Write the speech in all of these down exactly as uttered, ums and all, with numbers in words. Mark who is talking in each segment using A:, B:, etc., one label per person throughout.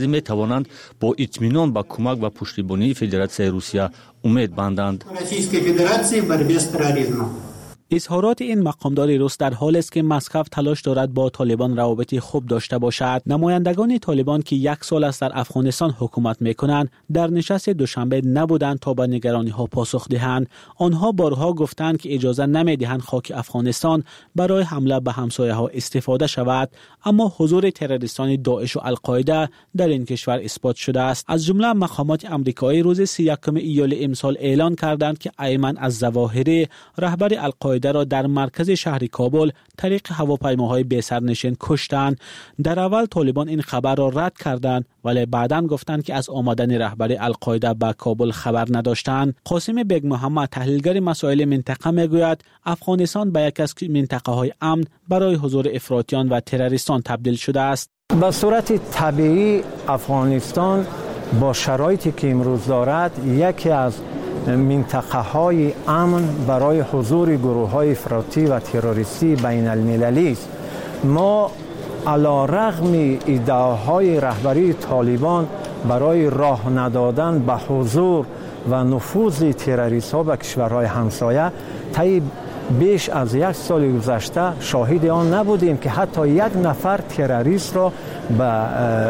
A: می توانند با اطمینان به کمک و پشتیبانی فدراسیون روسیه امید بندند.
B: اظهارات این مقامدار روس در حالی است که مسکو تلاش دارد با طالبان روابط خوب داشته باشد. نمایندگان طالبان که یک سال است در افغانستان حکومت میکنند در نشست دوشنبه نبودند تا به نگرانی ها پاسخ دهند. آنها بارها گفتند که اجازه نمیدهند خاک افغانستان برای حمله به همسایه ها استفاده شود، اما حضور تروریستان داعش و القاعده در این کشور اثبات شده است. از جمله مقامات آمریکایی روز سی و یکم ایول امسال اعلان کردند که ایمن الظواهری رهبر القاعده را در مرکز شهر کابل طریق هواپیماهای بی سرنشین کشتند. در اول طالبان این خبر را رد کردند، ولی بعداً گفتند که از آمدن رهبر القاعده به کابل خبر نداشتند. قاسم بیگ محمد تحلیلگر مسائل منطقه میگوید افغانستان به یکی از منطقه های امن برای حضور افراطیان و تروریستان تبدیل شده است.
C: به صورت طبیعی افغانستان با شرایطی که امروز دارد یکی از منطقه های امن برای حضور گروه های افراطی و تروریستی بین المللی است. ما علی رغم ادعاهای رهبری طالبان برای راه ندادن به حضور و نفوذ تروریست ها به کشورهای همسایه طی بیش از یک سال گذشته شاهد آن نبودیم که حتی یک نفر تروریست را به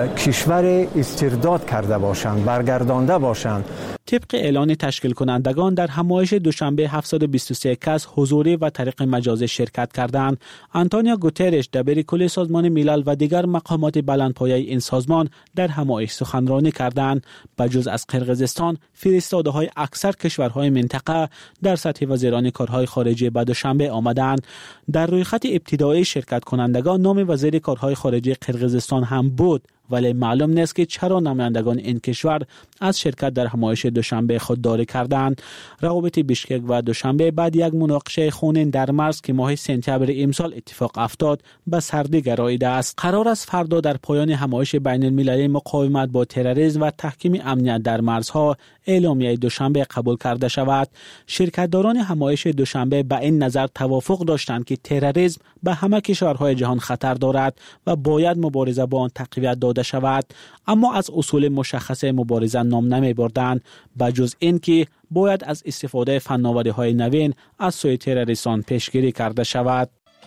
C: کشور استرداد کرده باشند، برگردانده باشند.
B: طبق اعلان تشکیل کنندگان در همایش دوشنبه هفتصد و بیست و سه کس حضوری و طریق مجازی شرکت کردند. آنتونیو گوترش دبیر کل سازمان ملل و دیگر مقامات بلندپایه این سازمان در همایش سخنرانی کردند. بجز از قرقیزستان، فرستاده‌های اکثر کشورهای منطقه در سطح وزیران کارهای خارجه به دوشنبه آمدند. در رویخط ابتدایی شرکت کنندگان نام وزیر کارهای خارجه قرقیزستان هم بود، ولی معلوم نیست که چرا نمایندگان این کشور از شرکت در همایش دوشنبه خودداری کردند. روابط بیشکک و دوشنبه بعد یک مناقشه خونین در مرز که ماه سپتامبر امسال اتفاق افتاد به سردی گراییده است. قرار است فردا در پایان همایش بین المللی مقاومت با تروریسم و تحکیم امنیت در مرزها اعلامیه دوشنبه قبول کرده شود. شرکتداران همایش دوشنبه به این نظر توافق داشتند که تروریسم به همه کشورهای جهان خطر دارد و باید مبارزه با آن تقویت داده شود، اما از اصول مشخص مبارزه نام نمی بردند، بجز این که باید از استفاده فناوری‌های نوین از سوی تروریستان پیشگیری کرده شود.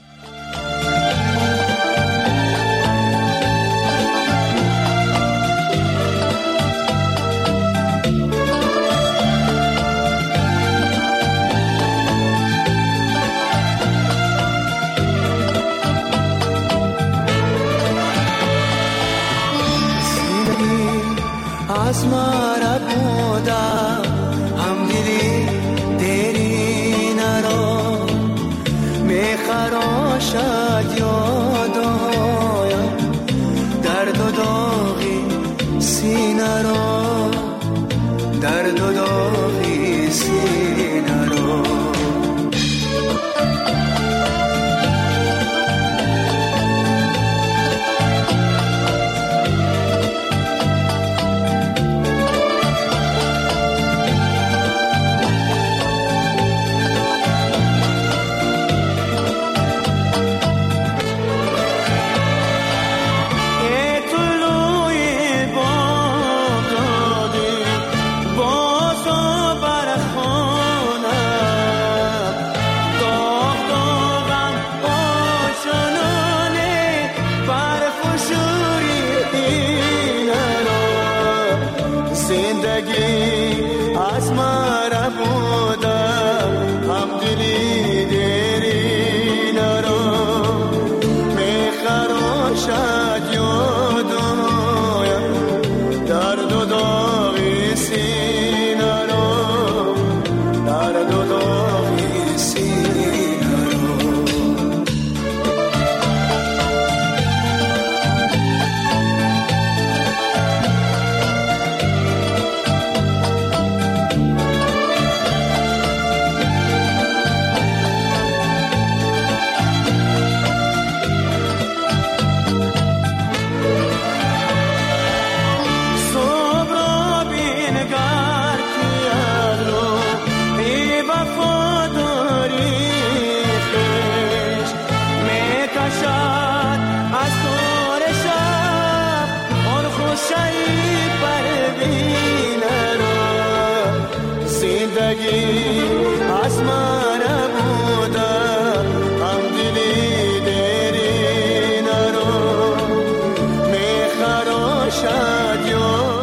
D: از مرا بودا هم دیدی دیری نرو میخراشد یادایم درد و داغی سینه رو درد و داغی سینه رو بودی از من نبودم هم دلی دری نرو میخراشد یاد.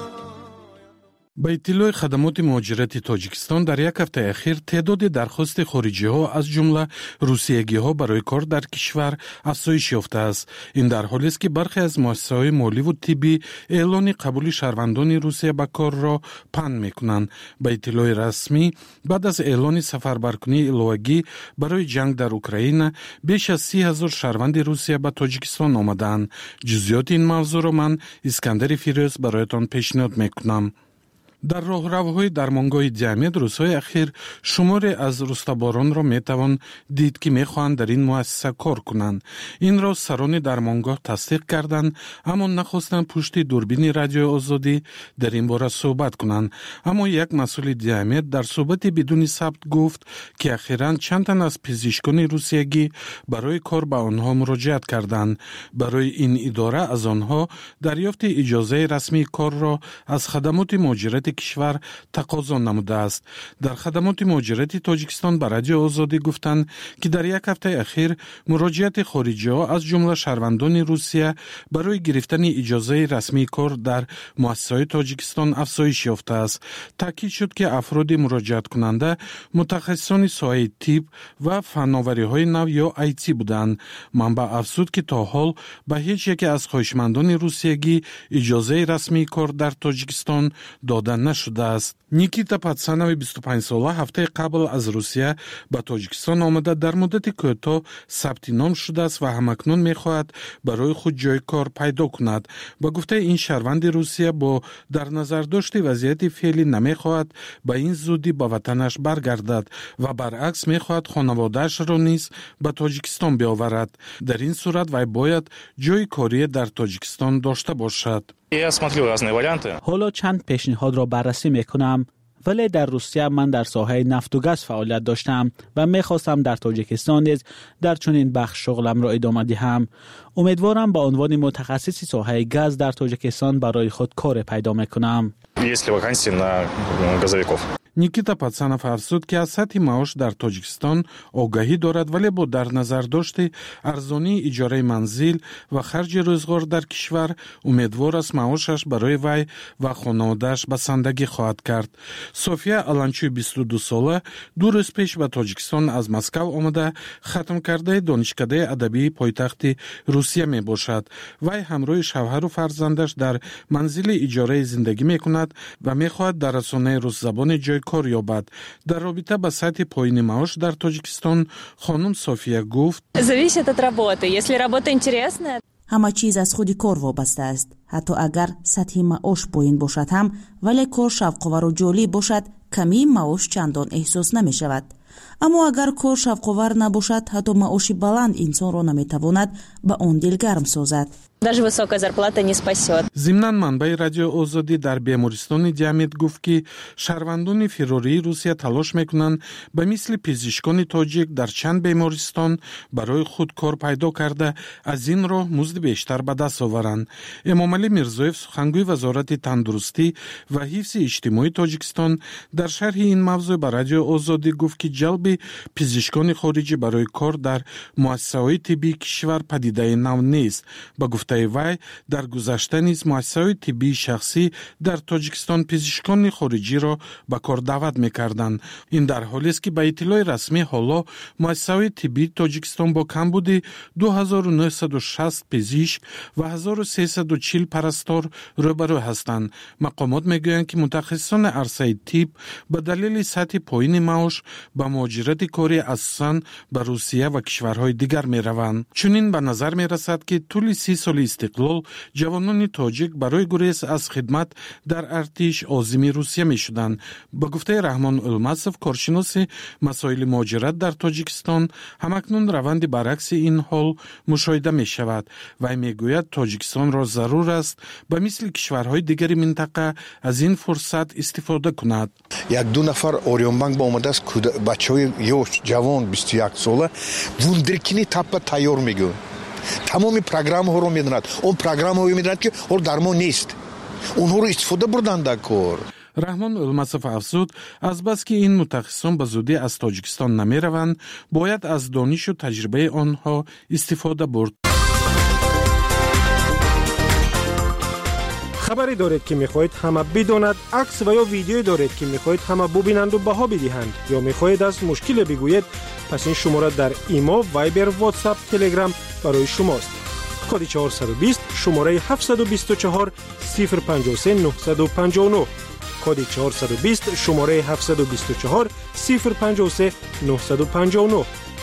E: با اطلاع خدمات مهاجرت تاجیکستان در یک هفته اخیر تعداد درخواست خارجی ها از جمله روسیگی ها برای کار در کشور افزایش یافته است. این در حالی است که برخی از مؤسسه های مالی و طبی اعلان قبول شهروندان روسیه به کار را پند میکنند. با اطلاع رسمی بعد از اعلان سفربرکنی الهگی برای جنگ در اوکراین بیش از سی هزار شهروند روسیه به تاجیکستان آمدند. جزئیات این موضوع را من اسکندر فیروز برایتان پیشنهاد میکنم. در راهروهای درمانگاه دیامید روزهای اخیر شماری از رستباران را میتوان دید که میخواهند در این مؤسسه کار کنند. این را سران درمانگاه تصدیق کردند، اما نخواستند پشت دوربین رادیو آزادی در این باره صحبت کنند. اما یک مسئول دیامید در صحبت بدون ثبت گفت که اخیراً چند تن از پزشکان روسیگی برای کار به آنها مراجعت کردند. برای این اداره از آنها دریافت اجازه رسمی کار را از خدمات مهاجرت کشور تقاضا نموده است. در خدمات مهاجرت تاجیکستان به رادیو آزادی گفتند که در یک هفته اخیر مراجعت خارجی ها از جمله شهروندان روسیه برای گرفتن اجازه رسمی کار در مؤسسات تاجیکستان افزایش یافته است. تاکید شد که افراد مراجعت کننده متخصصان ساحه طب و فناوری های نو یا آیتی بودند. منبع افزود که تا حال به هیچ یک از خواهشمندان روسیگی اجازه رسمی کار در تاجیکستان داده نشده است. نیکیتا پاتسانوی بیست و پنج ساله هفته قبل از روسیه به تاجیکستان آمده در مدت کوتاه ثبت نام شده است و همکنون میخواهد برای خود جای کار پیدا کند. با گفته این شهروند روسیه با در نظر داشت وضعیت فعلی نمیخواهد به این زودی به وطنش برگردد و برعکس میخواهد خانواده‌اش را نیز به تاجیکستان بیاورد. در این صورت وی باید جای کاری در تاجیکستان داشته باشد.
B: حالا چند پیشنهاد را بررسی میکنم، ولی در روسیه من در ساحه نفت و گاز فعالیت داشتم و میخواستم در تاجیکستان نیز در چنین بخش شغلم را ادامه دهم. امیدوارم با عنوان متخصص ساحه گاز در تاجیکستان برای خود کار پیدا میکنم.
E: نیکیتا پاتسانوف افزود که از سطح معاش در تاجیکستان آگاهی دارد، ولی با در نظر داشت ارزانی اجاره منزل و خرج روزگار در کشور امیدوار است معاشش برای وی و خانواده‌اش بسندگی خواهد کرد. سوفیا آلانچوی بیست و دو ساله دو روز پیش به تاجیکستان از مسکو آمده ختم کرده دانشکده ادبی پایتخت روسیه می باشد. وی همراه شوهر و فرزندش در منزل اجاره زندگی می کند و می خواهد در رسانه روس زبان جای کار یابد. در رابطه با سطح پایین معاش در تاجیکستان خانم صوفیا گفت:
F: зависит от работы. Если работа интересная.
G: همه چیز از خود کار وابسته است. حتی اگر سطح معاش پایین باشد هم ولی کار شوق‌آور و جالب باشد کمی معاش چندان احساس نمی شود. اما اگر کار شوق‌آور نباشد حتی معاش بلند انسان را نمی تواند به آن دلگرم سازد.
F: Даже высокая зарплата не спасет.
E: ضمناً منبع رادیو آزادی در بیمارستان دیامید گفت که شهروندان فراری روسیه تلاش میکنند به مثل پزشکان تاجیک در چند بیمارستان برای خود کار پیدا کرده از این راه مزد بیشتر به دست آورند. امامعلی میرزایف سخنگوی وزارت تندرستی و حفظ اجتماعی تاجیکستان در شرح این موضوع به رادیو آزادی گفت که جلب پزشکان خارجی برای کار در مؤسسه‌های طبی کشور پدیده نو نیست. با گفته وی در گذشته نیز مؤسسه‌های طبی شخصی در تاجیکستان پزشکان خارجی را به کار دعوت می‌کردند. این در حالی است که به اطلاع رسمی حالا مؤسسه‌های طبی تاجیکستان با کمبود دو هزار و نهصد و شصت پزشک و هزار و سیصد و چهل پرستار روبرو هستند. مقامات میگویند که متخصصان عرصه طب به دلیل سطح پایین معاش به مهاجرت کاری اساساً به روسیه و کشورهای دیگر می‌روند. چنین به نظر می‌رسد که طول سی سال استقلال جوانان تاجیک برای گریز از خدمت در ارتش عازم روسیه می شدند. با گفته رحمان المصف کارشناس مسائل مهاجرت در تاجیکستان همکنون روند برعکس این حال مشاهده می شود و می گوید تاجیکستان را ضرور است به مثل کشورهای دیگر منطقه از این فرصت استفاده کند.
H: یک دو نفر اوریون بانک با آمده است بچهای یوش جوان بیست و یک ساله وندرکینی تاپ تیار میگن. تمام پروگرام ها رو میدونند. اون پروگرام ها رو میدونند که اون درمان نیست. اونها رو استفاده بردند در کار.
E: رحمان المصف افزود از بس که این متخصصان به زودی از تاجیکستان نمی روند، باید از دانش و تجربه آنها استفاده برد.
I: خبری دارید که میخواهید همه بداند، عکس و یا ویدیویی دارید که میخواهید همه ببینند و بها بدهند، یا میخواهید از مشکل بگویید، پس این شماره در ایما، وایبر، واتساپ، تلگرام برای شماست. کد چهارصد و بیست شماره هفتصد و بیست و چهار صفر پنجاه و سه نهصد و پنجاه و نه. کد چهارصد و بیست شماره هفتصد و بیست و چهار صفر پنجاه و سه نهصد و پنجاه و نه.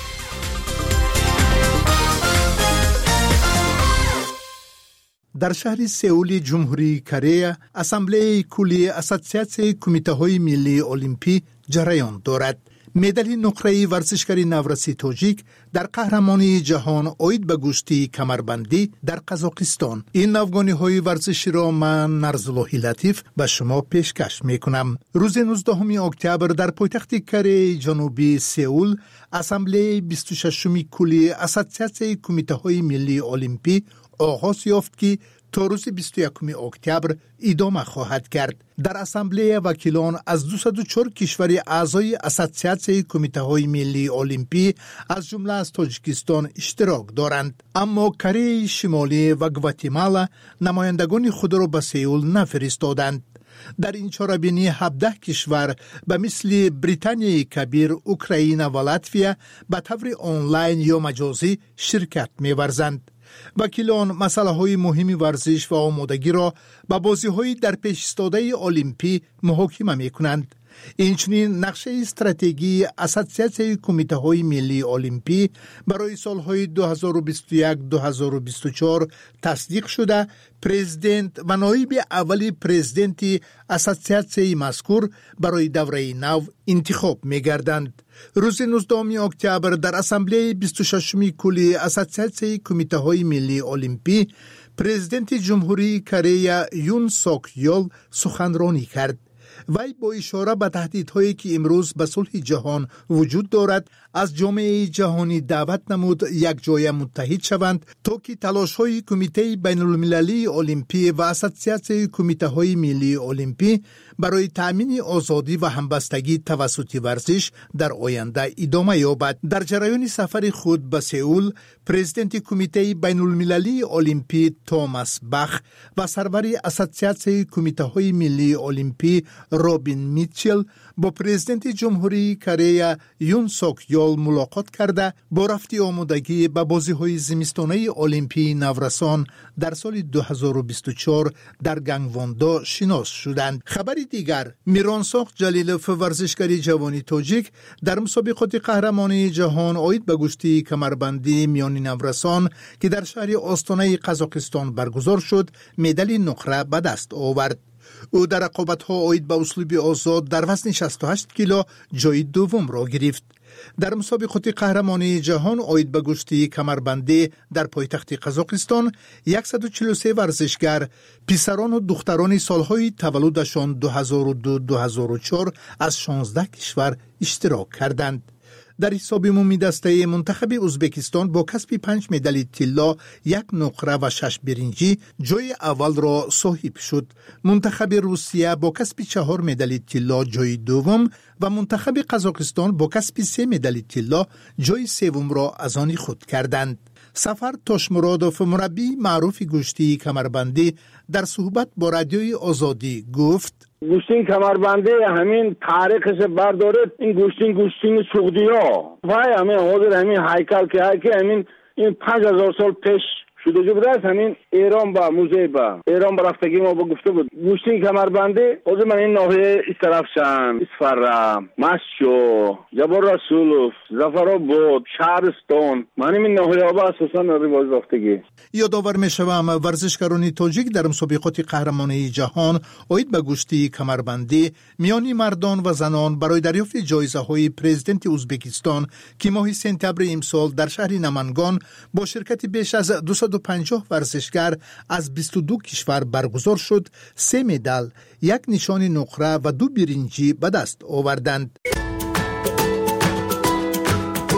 J: در شهر سئول جمهوری کره، اسامبله کلی اساسیاسیون کمیته‌های ملی المپی جریان دارد. مدال نقره‌ای ورزشکاری نورسی تاجیک در قهرمانی جهان اوید به گشتی کمربندی در قزاقستان. این نوگانی‌های ورزشی را من نرزالله لطیف به شما پیشکش می‌کنم. روز نوزدهم اکتبر در پایتخت کره جنوبی سئول، اسامبله بیست و ششم کلی اساسیاسیون کمیته‌های ملی المپی آغاز یافت که تا روز بیست و یکم اکتبر ادامه خواهد کرد. در اسامبله وکیلان از دویست و چهار کشور اعضای اساسیاسیون کمیته‌های ملی المپی از جمله از تاجیکستان اشتراک دارند، اما کره شمالی و گواتمالا نمایندگان خود را به سئول نفرستادند. در این چاره‌بینی هفده کشور به مثل بریتانیای کبیر، اوکراین و لاتویا به طور آنلاین یا مجازی شرکت می‌ورزند. وکیلان مسئله های مهمی ورزش و آمادگی را به بازی های در پیش ایستاده المپی محاکمه می کنند. اینچنین نقشه استراتژی اساسیاسیون کمیته های ملی المپی برای سالهای دو هزار و بیست و یک تا دو هزار و بیست و چهار تصدیق شده. پرزیدنت و نایب اولی پرزیدنت اساسیاسیون مذکور برای دوره نو انتخاب می گردند. روز نوزدهم اکتبر در اسامبله بیست و ششم کلی اساسیاسیون کمیته های ملی المپی پرزیدنت جمهوری کره یون سوک یول سخنرانی کرد. وی با اشاره به تهدیدهایی که امروز به صلح جهان وجود دارد از جامعه جهانی دعوت نمود یک جای متحد شوند تا که تلاش‌های کمیته بین المللی المپی و اساسیاسیون کمیته‌های ملی المپی برای تأمین آزادی و همبستگی توسط ورزش در آینده ادامه یابد. در جریان سفر خود به سئول، پرزیدنت کمیته بین المللی المپی توماس باخ و سرور اساسیاسیون کمیته‌های ملی المپی رابین میچل با پرزیدنت جمهوری کره یون سوک یول ملاقات کرده با رفت آمادگی به بازی‌های زمستانه المپی نورسان در سال دو هزار و بیست و چهار در گنگواندا شناس شدند. خبری دیگر، میرانساخ جلیلوف ورزشکاری جوانی تاجیک در مسابقات قهرمانی جهان اوید به گشتی کمربندی میان نورسان که در شهر آستانه قزاقستان برگزار شد، مدال نقره به دست آورد. او در رقابت‌ها اوید به اسلوب آزاد در وزن شصت و هشت کیلو جای دوم را گرفت. در مسابقات قهرمانی جهان اوید به گشتی کمربندی در پایتخت قزاقستان صد و چهل و سه ورزشگر پسران و دختران سالهای تولدشان دو هزار و دو تا دو هزار و چهار از شانزده کشور اشتراک کردند. در حساب عمومی دسته منتخب ازبکستان با کسب پنج مدال طلا، یک نقره و شش برنجی جای اول را صاحب شد. منتخب روسیه با کسب چهار مدال طلا جای دوم و منتخب قزاقستان با کسب سه مدال طلا جای سوم را از آن خود کردند. سفر تاشمرادوف، مربی معروف گشتی کمربندی، در صحبت با رادیوی آزادی گفت:
K: گوشتین کمربنده همین تاریخش بردارد، این گوشتین گوشتین سعودی ها و همین حاضر همین هیکل که هیکل همین این پنج هزار سال پیش شده جو بود. همین ایران با موزه با ایران برفتگی ما با گفته بود گوشتین کمربنده حاضر من این ناحیه از طرفشن اسفرم، مشو، جبر رسولوف، زفرآباد، شهرستان، من این ناحیه ها با اساسا رواج رفتگی.
J: یادآور میشوم ورزشکاران تاجیک در مسابقات قهرمانی جهان اوید به گشتی کمربندی میانی مردان و زنان برای دریافت جایزه های پرزیدنت ازبکستان که ماه سپتامبر امسال در شهر نمنگان با شرکت بیش از دویست و پنجاه ورزشگر از بیست و دو کشور برگزار شد، سه مدال، یک نشان نقره و دو برنجی به دست آوردند.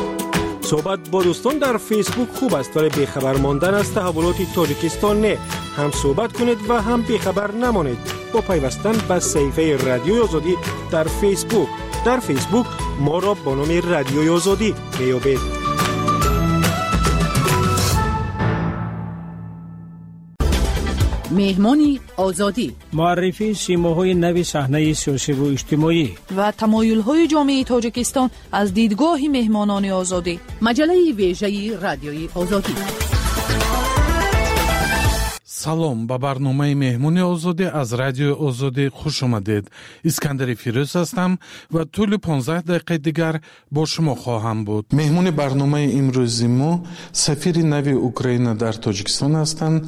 I: صحبت با دوستان در فیسبوک خوب است، ولی بیخبر ماندن از تحولات تاجیکستان نه. هم صحبت کنید و هم بیخبر نمانید با پیوستن به صفحه رادیوی آزادی در فیسبوک. در فیسبوک ما را با نام رادیوی آزادی میابید.
L: مهمانی آزادی،
M: معرفی سیماهای نوی صحنه سیاسی و اجتماعی
L: و تمایل‌های جامعه تاجیکستان از دیدگاه مهمانان آزادی. مجله ویژه رادیوی آزادی.
E: салом ба барномаи меҳмони озодӣ аз радиои озодӣ хуш омадед. искандари фирӯз ҳастам ва тӯли понздаҳ дақиқаи дигар бо шумо хоҳам буд. меҳмони барномаи имрӯзи мо сафири нави Украина дар Тоҷикистон ҳастанд.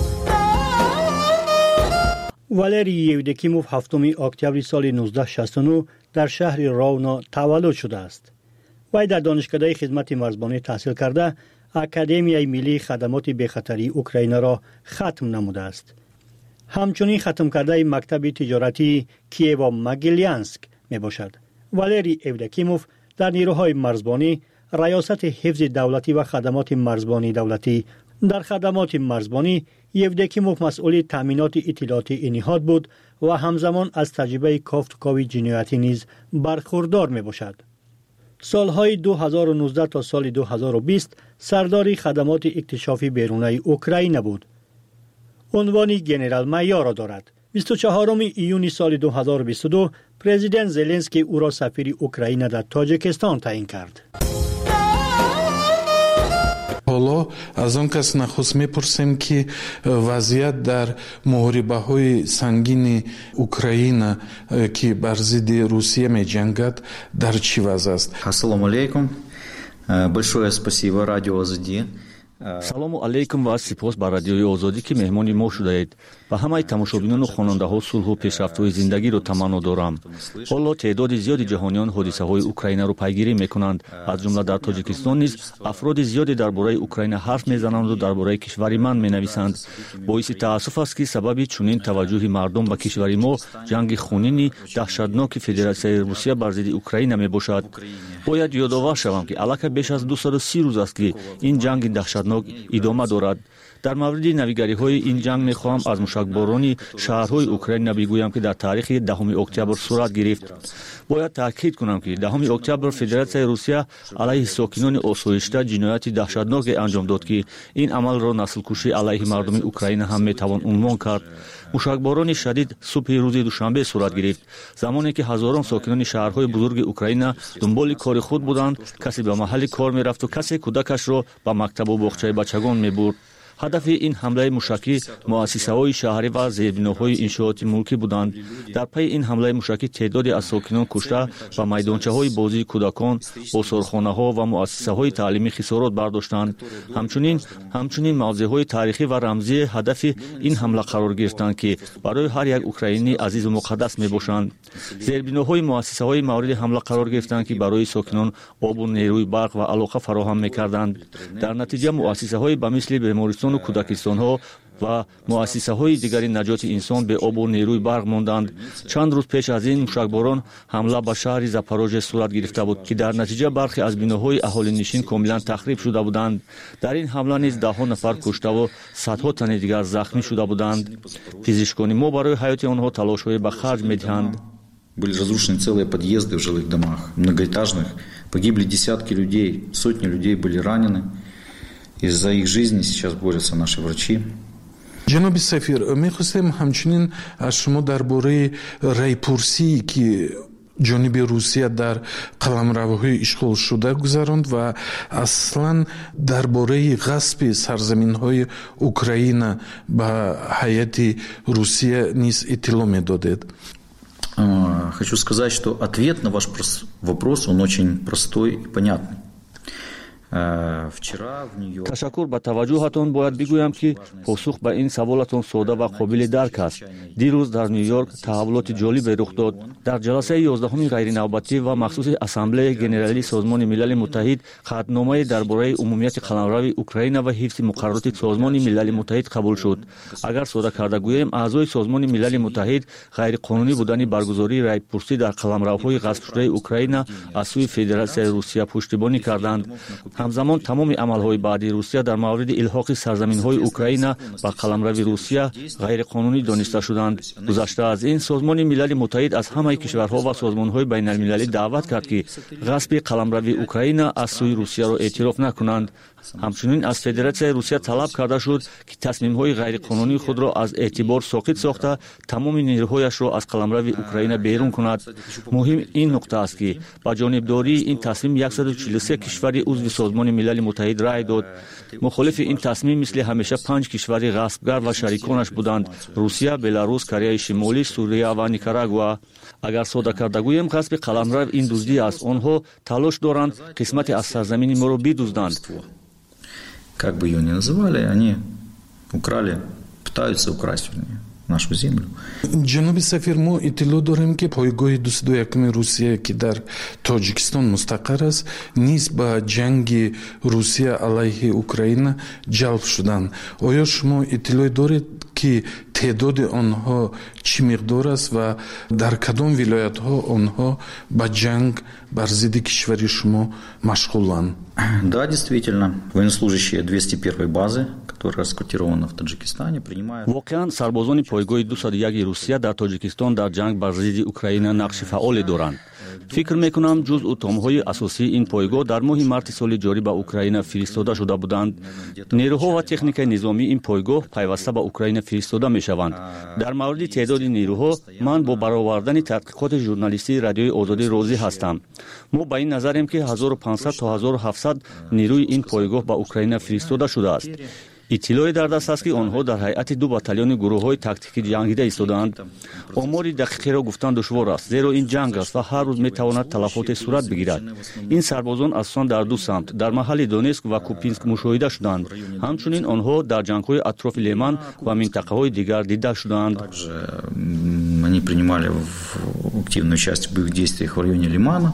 N: валерий евдокимов ҳафтуми октябри соли нуздаҳ шасту нӯ дар шаҳри ровно таваллуд шудааст. вай дар донишгоҳи хизмати марзбонӣ таҳсил карда академияи миллии хадамоти бехатарии Украинаро хатм намудааст. ҳамчунин хатм кардаи мактаби тиҷоратии Киево-Могилянск мебошад. валерий евдокимов дар нирӯҳои марзбонӣ, раёсати ҳифзи давлатӣ ва хадамоти марзбонии давлатӣ. дар хадамоти марзбонӣ евдокимов масъули таъминоти иттилоотии ниҳод буд ва ҳамзамон аз таҷрибаи кофтукови ҷиноятӣ низ бархурдор мебошад. солҳои ду ҳазору нуздаҳ то соли ду ҳазору бист сардори хадамоти иктишофи берунаи Украина буд. унвони генерал-майёро дорад. бисту чаҳорум июни соли ду ҳазору бисту ду президент Зеленский ӯро сафири Украина дар Тоҷикистон таъин кард.
E: ҳоло аз он кас нахуст мепурсем ки вазъият дар муҳорибаҳои сангини Украина ки бар зидди Русия меҷангад дар чӣ вазъ аст?
O: Ассалому алейкум. Большое спасибо радио Азади.
A: салому алейкум ва сипос ба радиои озодӣ ки меҳмони мо шудаед. ба ҳамаи тамошобинону хонандаҳо сулҳу пешрафтҳои зиндагиро таманно дорам. ҳоло теъдоди зиёди ҷаҳониён ҳодисаҳои Украинаро пайгирӣ мекунанд. аз ҷумла дар Тоҷикистон низ афроди зиёде дар бораи Украина ҳарф мезананду дар бораи кишвари ман менависанд. боиси таассуф аст ки сабаби чунин таваҷҷӯҳи мардум ба кишвари мо ҷанги хунини даҳшатноки Федератсияи Русия бар зидди Украина мебошад. бояд ёдовар шавам ки аллакай беш аз дусаду си рӯз аст ки ин ҷанги даҳшатнок идома дорад. дар мавриди навигариҳои ин ҷанг мехоҳам аз мушакборони шаҳрҳои Украина бигӯям ки дар таърихи даҳуми октябр сурат гирифт. бояд таъкид кунам ки даҳуми октябр Федератсияи Русия алайҳи сокинони осоишта ҷинояти даҳшатноке анҷом дод ки ин амалро наслкушӣ алайҳи мардуми Украина ҳам метавон унвон кард. мушакборони шадид субҳи рӯзи душанбе сурат гирифт, замоне ки ҳазорон сокинони шаҳрҳои бузурги Украина дунболи кори худ буданд. касе ба маҳалли кор мерафту касе кӯдакашро ба мактабу боғчаи бачагон мебурд. ҳадафи ин ҳамлаи мушакӣ муассисаҳои шаҳрӣ ва зербиноҳои иншооти мулкӣ буданд. дар пайи ин ҳамлаи мушакӣ теъдоде аз сокинон кушта ба майдончаҳои бозии кӯдакон, осорхонаҳо ва муассисаҳои таълимӣ хисорот бардоштанд. ҳамчунин ҳамчунин мавзеъҳои таърихӣ ва рамзӣ ҳадафи ин ҳамла қарор гирифтанд ки барои ҳар як украинӣ азизу муқаддас мебошанд. зербиноҳои муассисаҳои мавриди ҳамла қарор гирифтанд ки барои сокинон обу нерӯи барқ ва алоқа фароҳам мекарданд. дар натиҷа муассисаҳои ба мисли бемористону кӯдакистонҳо ва муассисаҳои дигари наҷоти инсон бе обу нерӯи барқ монданд. чанд рӯз пеш аз ин мушакборон ҳамла ба шаҳри Запорожье сурат гирифта буд ки дар натиҷа бархе аз биноҳои аҳолинишин комилан тахриб шуда буданд. дар ин ҳамла низ даҳҳо нафар куштаву садҳо тани дигар захмӣ шуда буданд. физишкони мо барои ҳаёти онҳо талошҳое ба харҷ медиҳанд.
O: Были разрушены целые подъезды в жилых домах, многоэтажных. Погибли десятки людей, сотни людей были ранены. И за их жизни сейчас борются наши врачи.
E: ҷаноби сафир, мехостем ҳамчунин аз шумо дар бораи райпурсие ки ҷониби Русия дар қаламравҳои ишғолшуда гузаронд ва аслан дар бораи ғасби сарзаминҳои Украина ба ҳайати Русия низ иттилоъ медодед.
O: Хочу сказать, что ответ на ваш вопрос, он очень простой и понятный.
A: ташаккур ба таваҷҷӯҳатон. бояд бигӯям ки посух ба ин саволатон сода ва қобили дарк аст. дирӯз дар Нью-Йорк таҳаввулоти ҷолибе рух дод. дар ҷаласаи ёздаҳуми ғайринавбатӣ ва махсуси Ассамблеяи Генералии Созмони Милали Муттаҳид қатномае дар бораи умумияти қаламрави Украина ва ҳифзи муқаррароти Созмони Милали Муттаҳид қабул шуд. агар сода карда гӯем, аъзои Созмони Милали Муттаҳид ғайриқонунӣ будани баргузории райпурсӣ дар қаламравҳои ғасбшудаи Украина аз сӯи Федератсияи Русия пуштибонӣ карданд. ҳамзамон тамоми амалҳои баъди русия дар мавриди илҳоқи сарзаминҳои украина ба қаламрави русия ғайриқонунӣ дониста шуданд. гузашта аз ин созмони милали муттаҳид аз ҳамаи кишварҳо ва созмонҳои байналмилалӣ даъват кард ки ғасби қаламрави украина аз сӯи русияро эътироф накунанд. ҳамчунин аз федератсияи русия талаб карда шуд ки тасмимҳои ғайриқонунии худро аз эътибор соқит сохта тамоми нерӯҳояшро аз қаламрави украина берун кунад. муҳим ин нуқта аст ки ба ҷонибдории ин тасмим яксаду чилу се кишвари узви созмони милали муттаҳид рай дод. мухолифи ин тасмим мисли ҳамеша панҷ кишвари ғасбгар ва шариконаш буданд: русия, беларус, кореяи шимолӣ, сурия ва никарагуа. агар сода карда гӯем ғасби қаламрав ин дуздӣ аст, онҳо талош доранд қисмате аз сарзамини моро бидузданд.
O: Как бы ее ни называли, они украли, пытаются украсть, вернее, нашу землю.
E: ҷаноби сафир, мо иттилоъ дорем ки пойгоҳи дуюм якуми русия ки дар тоҷикистон мустақар аст, низ ба ҷанги русия алайҳи украина ҷалб шуданд. оё шумо иттилоъ доред ки теъдоди онҳо чӣ миқдор аст ва дар кадом вилоятҳо онҳо ба ҷанг бар зидди кишвари шумо машғуланд?
O: Да, действительно, военнослужащие двести первой базы, которая расквартирована в Таджикистане, принимают...
A: воқеан сарбозони пойгоҳи дусад яки русия дар тоҷикистон дар ҷанг бар зидди украина нақши фаъоле доранд. фикр мекунам ҷузъу томҳои асосии ин пойгоҳ дар моҳи марти соли ҷорӣ ба украина фиристода шуда буданд. нерӯҳо ва техникаи низомии ин пойгоҳ пайваста ба украина фиристода мешаванд. дар мавриди теъдоди нерӯҳо ман бо баровардани тадқиқоти журналистии радиои озодӣ розӣ ҳастам. мо ба ин назарем ки ҳазору панҷсад то ҳазору ҳафтсад нерӯи ин пойгоҳ ба украина фиристода шудааст. иттилоъе дар даст аст ки онҳо дар ҳайати ду батальони гурӯҳҳои тактикӣ ҷангида истодаанд. омори дақиқеро гуфтан душвор аст, зеро ин ҷанг аст ва ҳар рӯз метавонад талафоте сурат бигирад. ин сарбозон асосан дар ду самт дар маҳалли донецк ва купинск мушоҳида шуданд. ҳамчунин онҳо дар ҷангҳои атрофи леман ва минтақаҳои дигар дида шуданд.
O: Они принимали активное участие в боевых действиях в районе Лимана,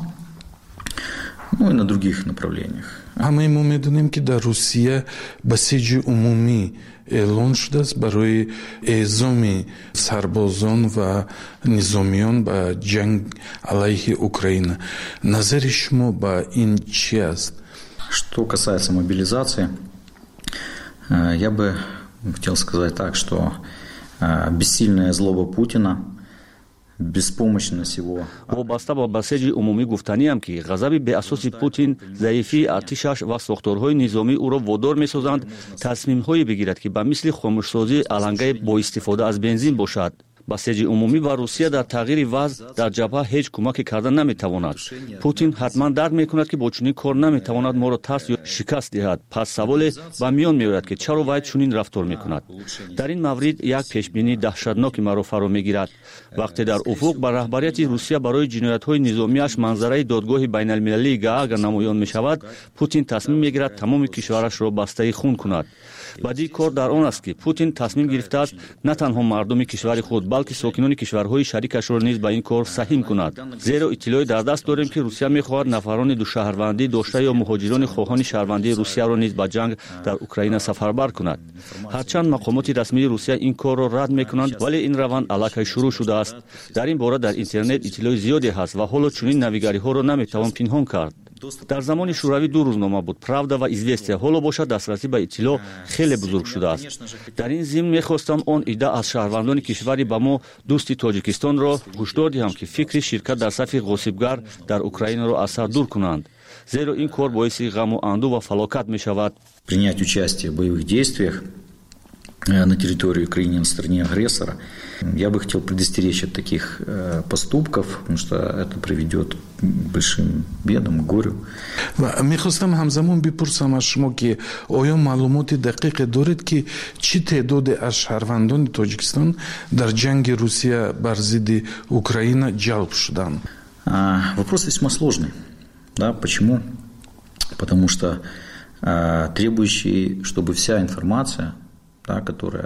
O: ну и на других направлениях.
E: ҳамаи мо медонем ки дар русия басиҷи умумӣ эълон шудааст барои эъзоми сарбозон ва низомиён ба ҷанг алайҳи украина. назари шумо ба ин чӣ аст?
O: Что касается мобилизации, я бы хотел сказать так, что бессильная злоба Путина, беспомощность его...
A: вобаста ба басеҷи умумӣ гуфтаниам ки ғазаби беасоси Путин, заифии артишаш ва сохторҳои низомӣ ӯро водор месозанд тасмимҳое бигирад ки ба мисли хомӯшсозии алангаи боистифода аз бензин бошад. басеҷи умумӣ ба русия дар тағйири вазъ дар ҷабҳа ҳеҷ кӯмаке карда наметавонад. путин ҳатман дарк мекунад ки бо чунин кор наметавонад моро тарс ё шикаст диҳад. пас саволе ба миён меояд ки чаро вай чунин рафтор мекунад. дар ин маврид як пешбинии даҳшатноки маро фаро мегирад. вақте дар уфуқ ба раҳбарияти русия барои ҷиноятҳои низомиаш манзараи додгоҳи байналмилалии гаага намоён мешавад, путин тасмим мегирад тамоми кишварашро бастаи хун кунад. бадии кор дар он аст ки путин тасмим гирифтааст на танҳо мардуми кишвари худ, балки сокинони кишварҳои шарикашро низ ба ин кор саҳим кунад. зеро иттилоъе дар даст дорем ки русия мехоҳад нафарони душаҳрвандӣ дошта ё муҳоҷирони хоҳони шаҳрвандии русияро низ ба ҷанг дар украина сафарбар кунад. ҳарчанд мақомоти расмии русия ин корро рад мекунанд, вале ин раванд аллакай шурӯъ шудааст. дар ин бора дар интернет иттилои зиёде ҳаст ва ҳоло чунин навигариҳоро наметавон пинҳон кард. дар замони шӯравӣ ду рӯзнома буд: правда ва известия. ҳоло бошад дастрасӣ ба иттилоъ хеле бузург шудааст. дар ин зимн мехостам он ида аз шаҳрвандони кишвари ба мо дӯсти тоҷикистонро ҳушдор диҳам ки фикри ширкат дар сафи ғосибгар дар украинаро аз сар дур кунанд, зеро ин кор боиси ғаму анду ва фалокат мешавад.
O: Принять участие в боевых действиях на территории Украины, на стороне агрессора, я бы хотел предостеречь от таких э, поступков, потому что это приведет к большим бедам, к горю.
E: мехостам ҳамзамон бипурсам аз шумо ки оё маълумоти дақиқе доред ки чӣ теъдоде аз шаҳрвандони Тоҷикистон дар ҷанги Русия бар зидди Украина ҷалб шуданд?
O: Вопрос весьма сложный. Да, почему? Потому что э, требующий, чтобы вся информация, да, которая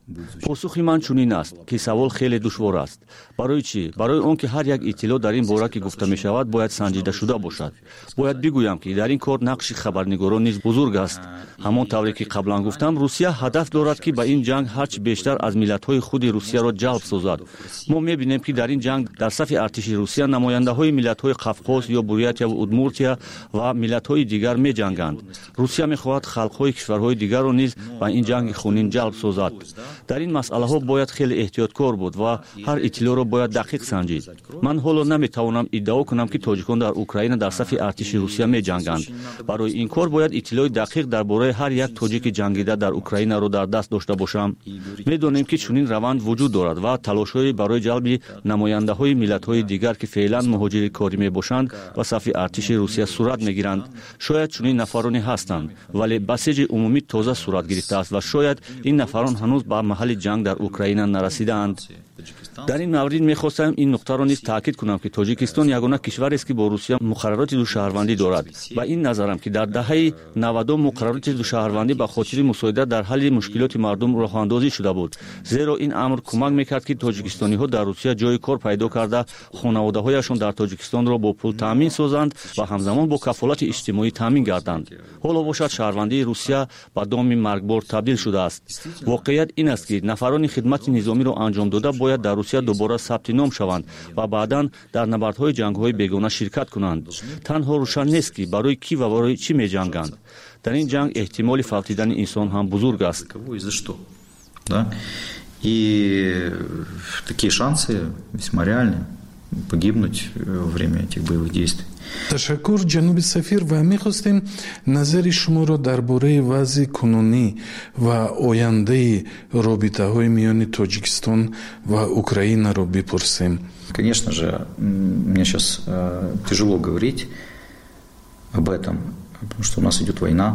A: посухи ман чунин аст ки савол хеле душвор аст. барои чӣ? барои он ки ҳар як иттилоъ дар ин бора ки гуфта мешавад бояд санҷидашуда бошад. бояд бигӯям ки дар ин кор нақши хабарнигорон низ бузург аст. ҳамон тавре ки қаблан гуфтам, русия ҳадаф дорад ки ба ин ҷанг ҳарчи бештар аз миллатҳои худи русияро ҷалб созад. мо мебинем ки дар ин ҷанг дар сафи артиши русия намояндаҳои миллатҳои қавқоз ё бурятия ва удмуртия ва миллатҳои дигар меҷанганд. русия мехоҳад халқҳои кишварҳои дигарро низ ба ин ҷанги хунин ҷалб созад. дар ин масъалаҳо бояд хеле эҳтиёткор буд ва ҳар иттилоъро бояд дақиқ санҷид. ман ҳоло наметавонам иддао кунам ки тоҷикон дар Украина дар сафи артиши русия меҷанганд. барои ин кор бояд иттилоъи дақиқ дар бораи ҳар як тоҷики ҷангида дар Украинаро дар даст дошта бошам. медонем ки чунин раванд вуҷуд дорад ва талошҳои барои ҷалби намояндаҳои миллатҳои дигар ки феълан муҳоҷири корӣ мебошанд ба сафи артиши русия сурат мегиранд. шояд чунин нафароне ҳастанд, вале басеҷи умумӣ тоза сурат гирифтааст ва шояд ин нафарон ҳанӯз ба маҳалли ҷанг дар Украина нарасидаанд. дар ин маврид мехостам ин нуқтаро низ таъкид кунам ки тоҷикистон ягона кишварест ки бо русия муқаррароти душаҳрвандӣ дорад. ба ин назарам ки дар даҳаи навадум муқаррароти душаҳрвандӣ ба хотири мусоидат дар ҳалли мушкилоти мардум роҳандозӣ шуда буд, зеро ин амр кӯмак мекард ки тоҷикистониҳо дар русия ҷои кор пайдо карда хонаводаҳояшон дар тоҷикистонро бо пул таъмин созанд ва ҳамзамон бо кафолати иҷтимоӣ таъмин гарданд. ҳоло бошад шаҳрвандии русия ба доми маргбор табдил шудааст. воқеият ин аст ки нафарони хидмати низомиро анҷом дода бояд дар русия дубора сабти ном шаванд ва баъдан дар набардҳои ҷангҳои бегона ширкат кунанд. танҳо рӯшан нест ки барои кӣ ва барои чӣ меҷанганд. дар ин ҷанг эҳтимоли фавтидани инсон ҳам бузург аст.
O: И такие шансы весьма реальны погибнуть во время этих боевых действий.
E: ташаккур ҷаноби сафир ва мехостем назари шуморо дар бораи вазъи кунунӣ ва ояндаи робитаҳои миёни Тоҷикистон ва Украинаро бипурсем.
O: Конечно же, мне сейчас э, тяжело говорить об этом, потому что у нас идет война.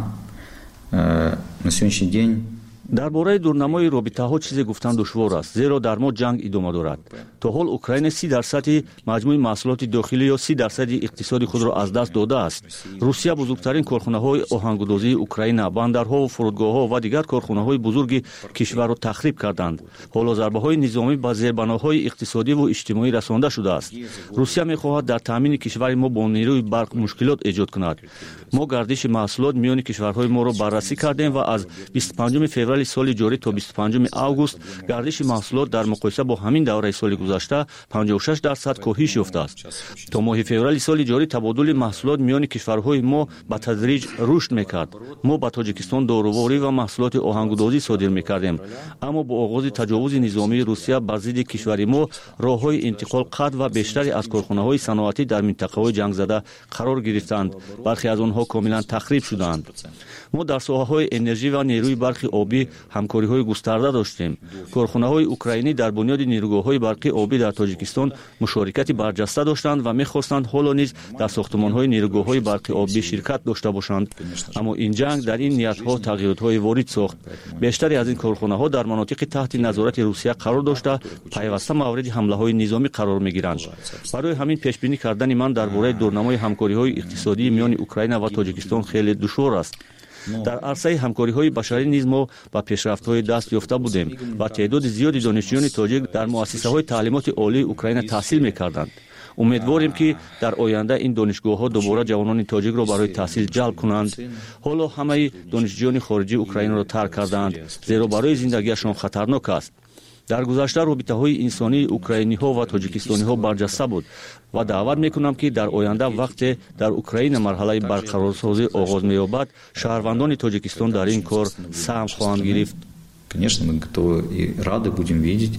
O: Э, на сегодняшний день
A: дар бораи дурнамои робитаҳо чизе гуфтан душвор аст, зеро дар мо ҷанг идома дорад. то ҳол Украина си дарсади маҷмӯи маҳсулоти дохилӣ ё си дарсади иқтисоди худро аз даст додааст. Русия бузургтарин корхонаҳои оҳангудозии Украина, бандарҳо, фурудгоҳҳо ва дигар корхонаҳои бузурги кишварро тахриб карданд. ҳоло зарбаҳои низомӣ ба зербаноҳои иқтисодиву иҷтимоӣ расонда шудааст. Русия мехоҳад дар таъмини кишвари мо бо нерӯи барқ мушкилот эҷод кунад. мо гардиши маҳсулот миёни кишварҳои моро баррасӣ кардем ва аз бисту панҷуми феврали соли ҷорӣ то бисту панҷуми август гардиши маҳсулот дар муқоиса бо ҳамин давраи соли гузашта панҷоҳу шаш дарсад коҳиш ёфтааст. то моҳи феврали соли ҷорӣ табодули маҳсулот миёни кишварҳои мо ба тадриҷ рушд мекард. мо ба Тоҷикистон доруворӣ ва маҳсулоти оҳангудозӣ содир мекардем, аммо бо оғози таҷовузи низомии Русия бар зидди кишвари мо роҳҳои интиқол қатъ ва бештаре аз корхонаҳои саноатӣ дар минтақаҳои ҷангзада қарор гирифтанд. бархе аз онҳо комилан тахриб шуданд. мо дар соҳаҳои энержӣ ва нерӯи барқи обӣ ҳамкориҳои густарда доштем. корхонаҳои украинӣ дар бунёди нерӯгоҳҳои барқи обӣ дар Тоҷикистон мушорикати барҷаста доштанд ва мехостанд ҳоло низ дар сохтмонҳои нерӯгоҳҳои барқи обӣ ширкат дошта бошанд. аммо ин ҷанг дар ин ниятҳо тағйиротҳои ворид сохт. бештаре аз ин корхонаҳо дар манотиқи таҳти назорати Русия қарор дошта пайваста мавриди ҳамлаҳои низомӣ қарор мегиранд. барои ҳамин пешбинӣ кардани ман дар бораи дурнамои ҳамкориҳои иқтисодии миёни Украина ва Тоҷикистон хеле душвор аст. дар арсаи ҳамкориҳои башарӣ низ мо ба пешрафтҳои даст ёфта будем ва теъдоди зиёди донишҷӯёни тоҷик дар муассисаҳои таълимоти олии Украина таҳсил мекарданд. умедворем ки дар оянда ин донишгоҳҳо дубора ҷавонони тоҷикро барои таҳсил ҷалб кунанд. ҳоло ҳамаи донишҷӯёни хориҷии Украинаро тарк карданд, зеро барои зиндагиашон хатарнок аст. дар гузашта робитаҳои инсонии украиниҳо ва тоҷикистониҳо барҷаста буд ва даъват мекунам ки дар оянда вақте дар Украина марҳалаи барқарорсозӣ оғоз меёбад, шаҳрвандони Тоҷикистон дар ин кор саҳм хоҳанд гирифт.
O: Конечно, мы готовы и рады будем видеть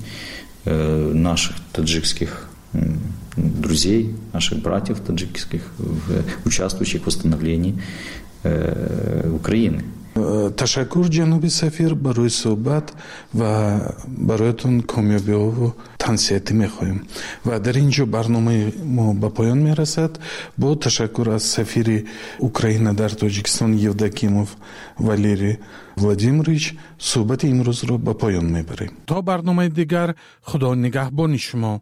O: э, наших таджикских э, друзей, наших братьев таджикских, в, участвующих в восстановлении э, Украины.
E: ташаккур ҷаноби сафир барои суҳбат ва бароятон комёбиҳову тансиҳатӣ мехоҳем ва дар ин ҷо барномаи мо ба поён мерасад. бо ташаккур аз сафири Украина дар Тоҷикистон Евдокимов Валерий Владимирович суҳбати имрӯзро ба поён мебарем. то барномаи дигар, худо нигаҳбони шумо.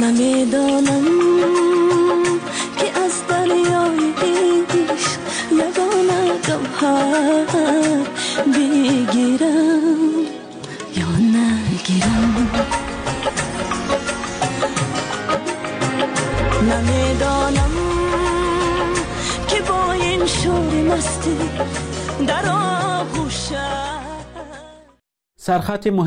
P: نمیدانم که از دریای عشق یگانه گوهر بگیرم یا نگیرم. نمیدانم که با این شور مستی در آغوشم
B: سرخط